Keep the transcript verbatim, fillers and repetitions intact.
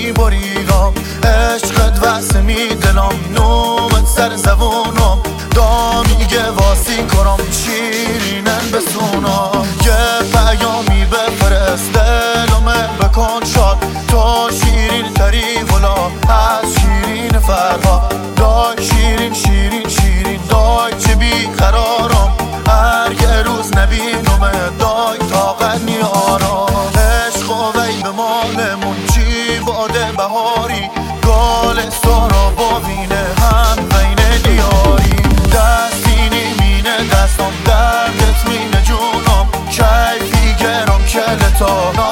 میبریدم عشقت واسه می دلم نومت سر زبونم دا میگه واسی کرم شیرینن بسونم یه پیامی بفرست دلمه بکن شاد تا شیرین تری ولا از شیرین فرها دای شیرین شیرین شیرین دای چه بی قرارم هر یه روز نبینم دای طاقت نیارم عشق و وی به مالمون چی باده بهاری گال سارا با وینه هم بین دیاری دستینی مینه دستم دردت مینه جونم کیفی گرم کلتا